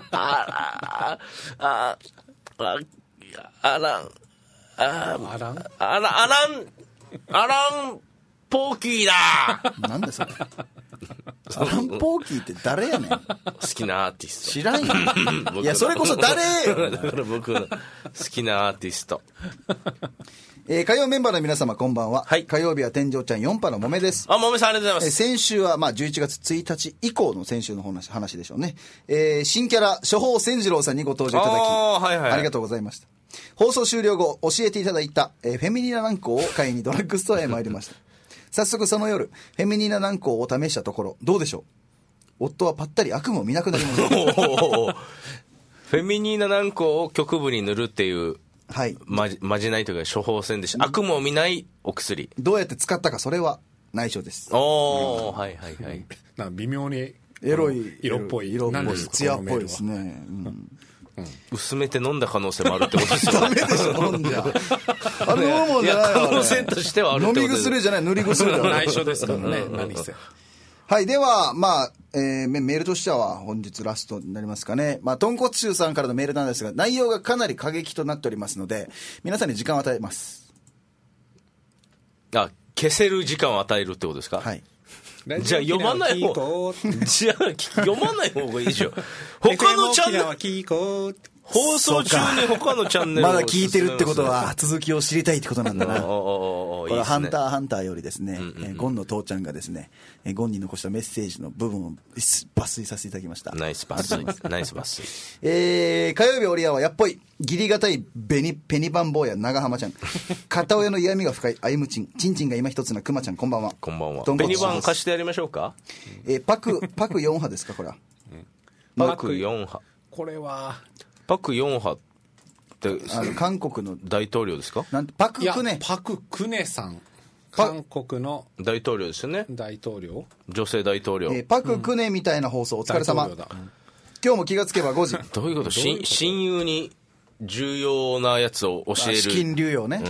アランポーキーだ。 なんでそれ。アランポーキーって誰やねん。好きなアーティスト知らんよ。いやそれこそ誰よ。 だから僕の好きなアーティスト。 火曜メンバーの皆様こんばんは、はい、火曜日は天井ちゃん4波のもめです。 あ、もめさんありがとうございます。 先週は11月1日以降の先週の話でしょうね。新キャラ処方千次郎さんにご登場いただき ありがとうございました。放送終了後教えていただいた、フェミニーナ軟膏を買いにドラッグストアへ参りました。早速その夜フェミニーナ軟膏を試したところどうでしょう。夫はぱったり悪夢を見なくなりました。 フェミニーナ軟膏を局部に塗るっていう、 はい、 まじないというか処方箋でした。悪夢を見ないお薬。 どうやって使ったかそれは内緒です。 おー、はいはいはい。 なんか微妙にエロい色っぽい艶っぽいですね。 薄めて飲んだ可能性もあるってことですよね。 ダメでしょ飲んじゃ。あれ飲むもんじゃない可能性としてはあるってことです。 飲み薬じゃない塗り薬だ。 内緒ですからね。何せ。 はい、では、メールとしては本日ラストになりますかね。豚骨臭さんからのメールなんですが、内容がかなり過激となっておりますので、皆さんに時間を与えます。 あ、消せる時間を与えるってことですか。 はい。 じゃあ読まない方じゃあ読まない方がいいでしょ。他のチャンネル放送中に他のチャンネルまだ聞いてるってことは続きを知りたいってことなんだな。これはハンターハンターよりですね、ゴンの父ちゃんがですね、ゴンに残したメッセージの部分を抜粋させていただきました。 ナイス抜粋。ナイス抜粋。 火曜日オリアはやっぽいギリがたいペニバン坊や長浜ちゃん、片親の嫌味が深いあゆむちん、ちんちんが今一つなくまちゃん、こんばんは。 こんばんは。ペニバン貸してやりましょうか。 パク4波ですかこれは。 パク4波。 これはパク4波って韓国の大統領ですか。 パククネ。 パククネさん、韓国の大統領ですよね。 大統領、 女性大統領。 パククネみたいな放送お疲れ様。今日も気がつけば5時。 どういうこと。親友に重要なやつを教える。 資金流用ね。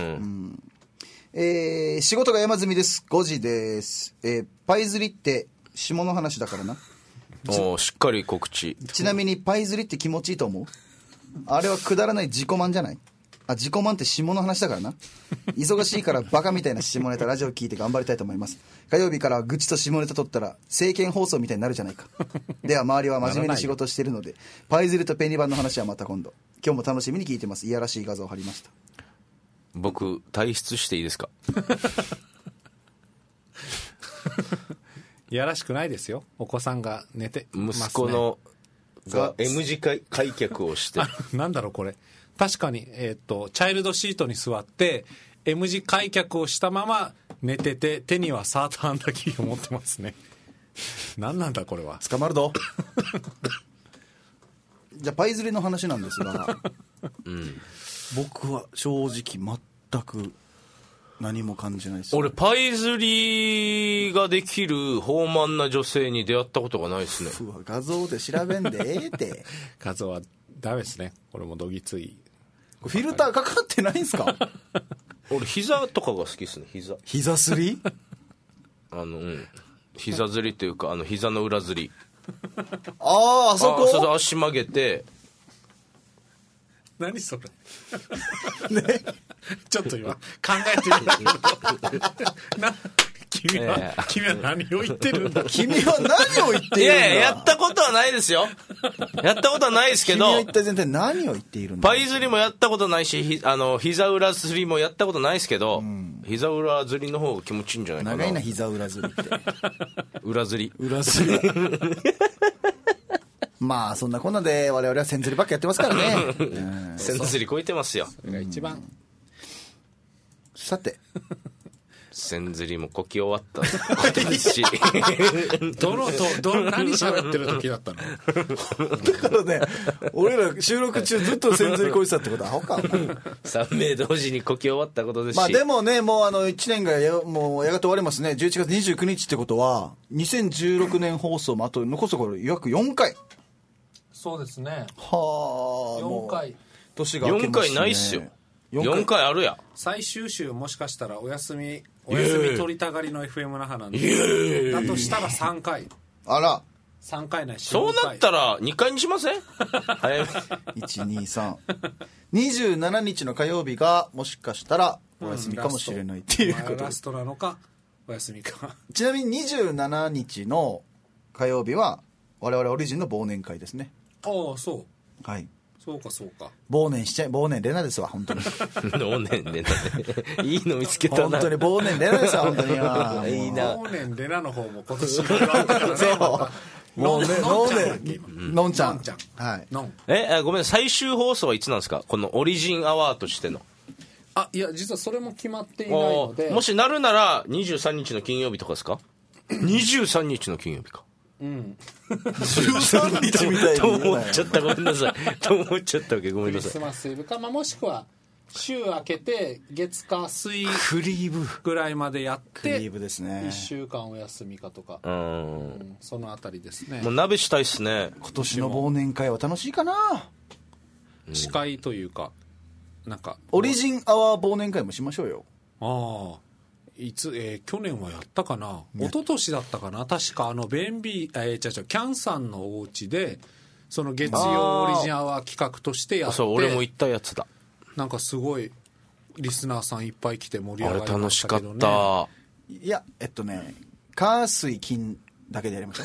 仕事が山積みです。5時です。パイ釣りって下の話だからな。 しっかり告知。 ちなみにパイ釣りって気持ちいいと思う。あれはくだらない自己満じゃない。自己満って下の話だからな。忙しいからバカみたいな下ネタラジオ聞いて頑張りたいと思います。火曜日から愚痴と下ネタ取ったら政見放送みたいになるじゃないか。では周りは真面目に仕事してるのでパイ釣りとペニバンの話はまた今度。今日も楽しみに聞いてます。いやらしい画像を貼りました。 僕退出していいですか。 いやらしくないですよ。お子さんが寝てますね。 息子のが M 字開脚をしてなんだろうこれ。確かに、チャイルドシートに座って M 字開脚をしたまま寝てて、手にはサーターアンダーキーを持ってますね。何なんだこれは。 捕まるぞ。じゃあパイ釣りの話なんですが、僕は正直全く何も感じないです、ね。 俺パイ釣りができる豊満な女性に出会ったことがないですね。 画像で調べんでええって画像はダメですね。これもどぎつい。 フィルターかかってないんすか。 俺膝とかが好きですね。 膝釣り膝釣りっていうか膝の裏釣り。 あそこそう足曲げて。 何それ。ね、ちょっと今考えてみたけど君は何を言ってるんだ。 君は何を言っているんだ。いややったことはないですよ。やったことはないですけど。 君は一体全体何を言っているんだ。 パイ釣りもやったことないし、膝裏釣りもやったことないですけど、膝裏釣りの方が気持ちいいんじゃないかな。 長いな膝裏釣りって。 裏釣り。 まあそんなこんなで我々は線釣りばっかやってますからね。線釣り超えてますよ。 それが一番。 さて千釣りもこき終わったし何喋ってる時だったのだからね、俺ら収録中ずっと千釣りこいてたってことはアホか。 3名同時にこき終わったことですし、 まあでもね、もう1年がもうやがて終わりますね。11月29日ってことは2016年放送もあと残すところ約4回。 そうですね。 はあ、 4回。 年が明け 4 ましてね。 回ないっすよ。4回あるや。 最終週もしかしたらお休み取りたがりの FM 那覇なんで、だとしたら3回。 あら。 3回ないし。 そうなったら2回にしません早め。 123 27日の火曜日がもしかしたらお休みかもしれないっていうことで、 ラストなのかお休みか。 ちなみに27日の火曜日は我々オリジンの忘年会ですね。 ああ、そう。 はい。 そうかそうか。 忘年レナですわ、本当に。 忘年レナいいの見つけたな。 本当に忘年レナですわ、本当に。 いいな。 忘年レナの方も今年いろいろあったからね。 そう。 のんちゃん。 はい。 ごめん、最終放送はいつなんですか、このオリジンアワーとしての。 あ、いや、実はそれも決まっていないので。 もしなるなら23日の金曜日とかですか23日の金曜日か。 うん。 13日みたいにと思っちゃった、ごめんなさい。と思っちゃったわけ、ごめんなさい。 クリスマスイブか、もしくは週明けて月火水クリーブぐらいまでやってクリーブですね。 1週間お休みかとか、そのあたりですね。 もう鍋したいっすね。 今年の忘年会は楽しいかな。 司会というか、なんかオリジンアワー忘年会もしましょうよ。 ああ、いつ、去年はやったかな、一昨年だったかな、確かキャンさんのお家でその月曜オリジンアワー企画としてやって、 そう、俺も行ったやつだ。 なんかすごいリスナーさんいっぱい来て盛り上がりましたけどね。 あれ楽しかった。 いや、火水金だけでやりましょう。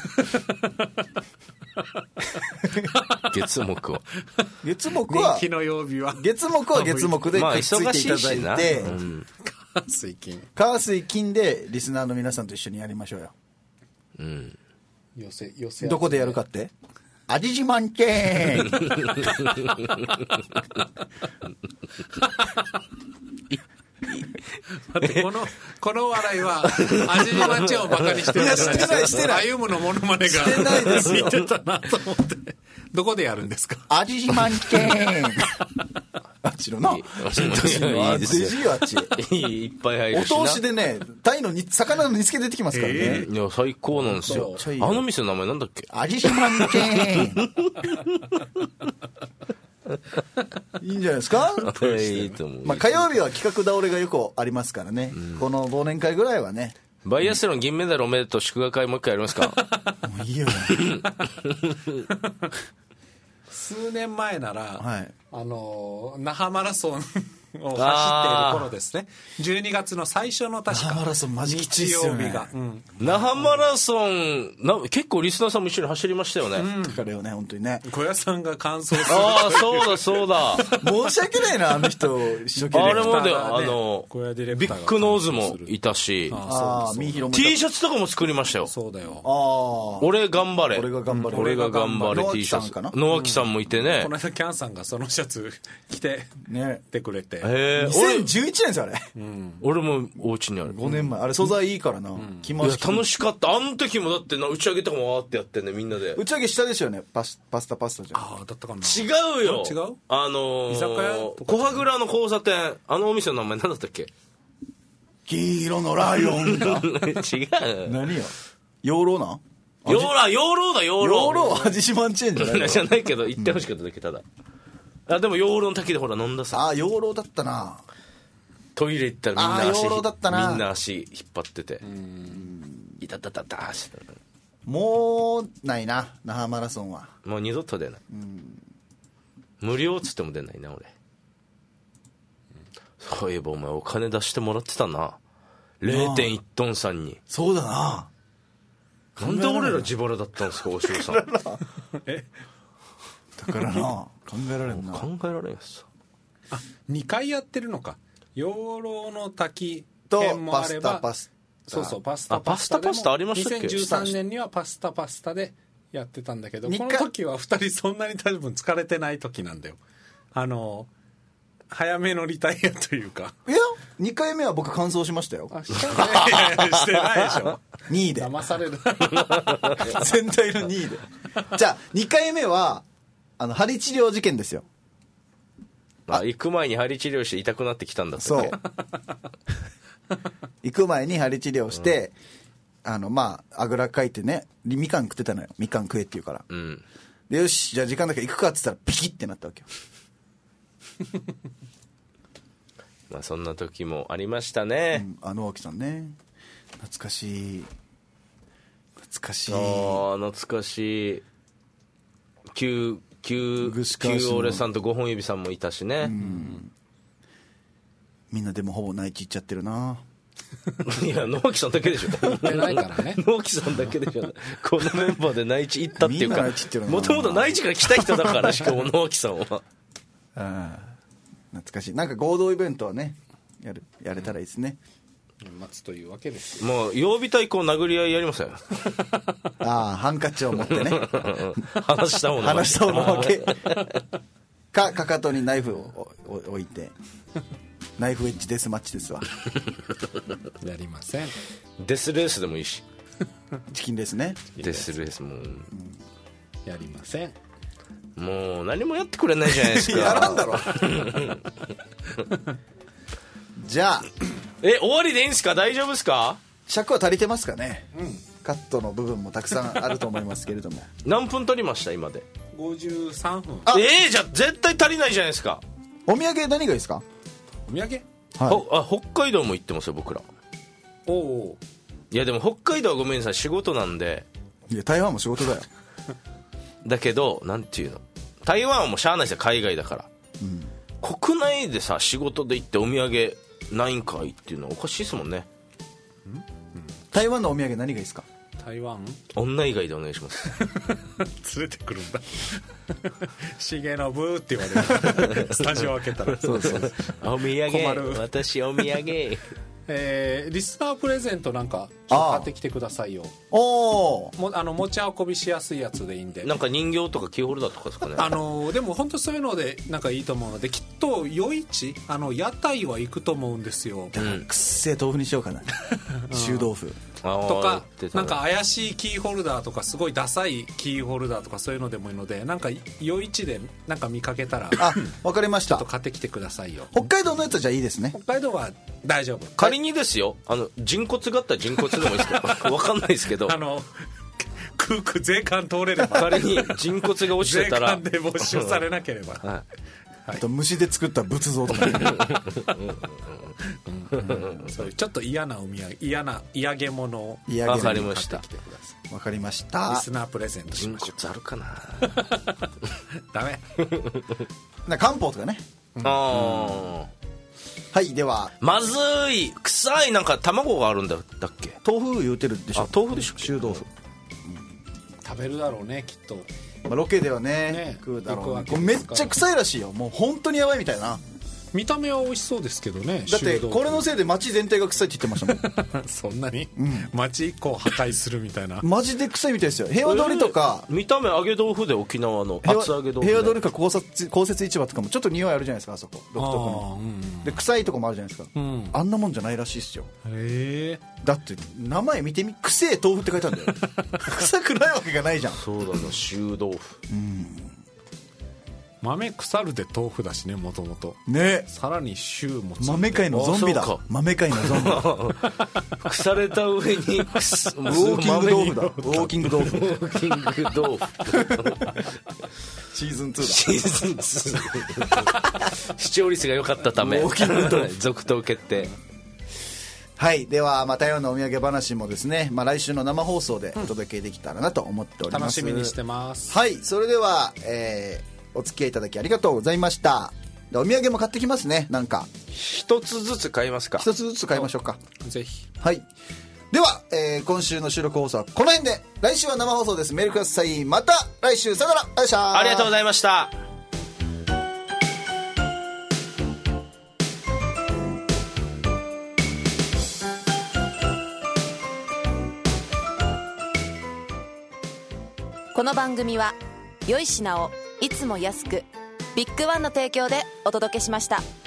月木は月木は人気の曜日は月木は月木でくっついていただいて、火水金でリスナーの皆さんと一緒にやりましょうよ。 寄せどこでやるかって、アジジマンチェーン。 待って、この笑いはアジジマンチェーンをバカにしてるんじゃないですか。 してない。 歩むのモノマネがしてないですよ。 見てたなと思って。どこでやるんですか。 アジジマンチェーン。あっちのな。 いいですよ。 デジよ、あっち。 いっぱい入るしな。 お通しでね、魚の煮付け出てきますからね。 いや、最高なんですよ。あの店の名前なんだっけ。 アジジマンチェーン。いいんじゃないですか。 いいと思う。 まあ火曜日は企画倒れがよくありますからね。この忘年会ぐらいはね。 バイアスロン銀メダルおめでとう祝賀会もう一回やりますか。 もういいよ。 数年前なら、 はい、 那覇マラソンを走っている頃ですね。12月の最初の確か那覇マラソンマジきついっすよね。 日曜日が、 那覇マラソン結構リスナーさんも一緒に走りましたよね。 だからよね、本当にね。 小屋さんが完走する。 ああ、そうだ申し訳ないな、あの人一生懸命。 あれもでビッグノーズもいたし、T シャツとかも作りましたよ。 そうだよ。 俺頑張れ。 俺が頑張れ。 俺が頑張れ T シャツ。野脇さんもいてね。 この間キャンさんがそのシャツ着ててくれて。 2011年ですよあれ。 俺もお家にある。 5年前。あれ素材いいからな。 いや楽しかった。あの時もだって打ち上げとかもわーってやってね、みんなで。 打ち上げ下ですよね。パスタじゃん。 ああ、だったかな。 違うよ。 違う？ 居酒屋小羽倉の交差点、あのお店の名前何だったっけ？ 黄色のライオンが。 違う。 何よ。養老な？ 養老だ、養老。 養老はアジシマンチェーンじゃないの？ じゃないけど、行ってほしかっただけ、ただ。でも養老の滝でほら飲んださ。 あ、養老だったな。 トイレ行ったらみんな足引っ張ってて。いたたたたーして。 もうないな、那覇マラソンは。 もう二度と出ない。無料っつっても出ないな、俺。そういえばお前お金出してもらってたな。0.1 トンさんに。 そうだな。 なんで俺ら自腹だったんですか、大城さん。 だからな、考えられんな。 考えられんやつ。 あ、2回やってるのか。養老の滝ともあれば、 パスタ。 そうそう、 パスタありましたっけ。 2013年にはパスタでやってたんだけど、この時は2人そんなに多分疲れてない時なんだよ。 早めのリタイアというか。 いや2回目は僕完走しましたよ。 してないでしょ。 2位で騙される。 全体の2位で。じゃあ2回目は針治療事件ですよ。 行く前に針治療して痛くなってきたんだったっけ。 そう行く前に針治療して、まああぐらかいてね、みかん食ってたのよ。みかん食えって言うから、うん、でよしじゃあ時間だけ行くかって言ったらピキってなったわけよ。 まあそんな時もありましたね、 大木さんね。懐かしい。懐かしい。旧俺さんと5本指さんもいたしね、 みんなでもほぼ内地行っちゃってるな。 いや直樹さんだけでしょ。 行ってないからね。 直樹さんだけでしょ。このメンバーで内地行ったっていうか、もともと内地から来た人だから。しかも直樹さんは懐かしい。なんか合同イベントはねやれたらいいですね。 待つというわけです。 もう曜日対抗殴り合いやりましたよ。 ハンカチを持ってね。 話した方のわけかかとにナイフを置いてナイフエッジデスマッチですわ。 やりません。 デスレースでもいいし。 チキンレースね。 デスレースも、 やりません。 もう何もやってくれないじゃないですか。 やらんだろ。じゃあ終わりでいいんですか？大丈夫ですか？ 尺は足りてますかね、カットの部分もたくさんあると思いますけれども。 何分取りました今で ？53分。 じゃあ絶対足りないじゃないですか。 お土産何がいいですか？ お土産、 北海道も行ってますよ僕ら。いやでも北海道はごめんなさい仕事なんで。 いや台湾も仕事だよ。 だけどなんていうの、台湾はもうしゃあないですよ海外だから、国内でさ仕事で行ってお土産ないんかいっていうのはおかしいですもんね。 台湾のお土産何がいいですか？ 台湾女以外でお願いします。 連れてくるんだ。重信って言われる。スタジオ開けたら。 そうお土産私お土産。 リスナープレゼントなんか買ってきてくださいよ。持ち運びしやすいやつでいいんで。 なんか人形とかキーホルダーとかですかね。 でも本当そういうのでなんかいいと思うので、きっと夜市屋台は行くと思うんですよ。 くっせえ豆腐にしようかな。臭豆腐とかなんか怪しいキーホルダーとかすごいダサいキーホルダーとかそういうのでもいいので、なんか夜市でなんか見かけたらわかりました。 ちょっと買ってきてくださいよ。 北海道のやつはじゃあいいですね。 北海道は大丈夫。 仮にですよ、人骨があったら人骨でもいいですけど。わかんないですけど、 空港税関通れれば。 仮に人骨が落ちてたら税関で没収されなければ。 あと虫で作った仏像とか。 そういうちょっと嫌なお土産、嫌げ物をわかりました。 わかりました。 リスナープレゼントしましょう。 人骨あるかな。 ダメ。 漢方とかね。はい、ではまずい臭いなんか卵があるんだっけ。 豆腐言うてるでしょ。 豆腐でしょ。 臭豆腐、 食べるだろうねきっと。 ロケではね食うだろうね。めっちゃ臭いらしいよ。もう本当にやばいみたいな。 見た目は美味しそうですけどね。 だってこれのせいで街全体が臭いって言ってましたもん。 そんなに、街1個を破壊するみたいな。 マジで臭いみたいですよ。平和通りとか、 見た目揚げ豆腐で沖縄の厚揚げ豆腐、 平和通りか公設市場とかもちょっと匂いあるじゃないですか。あそこ独特の、で臭いとこもあるじゃないですか、あんなもんじゃないらしいですよ。だって名前見てみ、臭い豆腐って書いてあるんだよ。臭くないわけがないじゃん。 そうだな、臭豆腐。 豆腐るで豆腐だしね、もともとね。 さらに臭もつ豆界のゾンビだ。豆界のゾンビ。 腐れた上にウォーキング豆腐だ。ウォーキング豆腐。シーズン2だ。 シーズン2。視聴率が良かったため続投決定。 はい、では台湾のお土産話もですね、来週の生放送でお届けできたらなと思っております。 楽しみにしてます。 はい、それでは、お付き合いいただきありがとうございました。でお土産も買ってきますね。なんか一つずつ買いますか。 一つずつ買いましょうか。 ぜひ。 はい、では、今週の収録放送はこの辺で。来週は生放送です。メールください。また来週、さよなら。 ありがとうございました。 この番組は良い品をいつも安く、 ビッグワンの提供でお届けしました。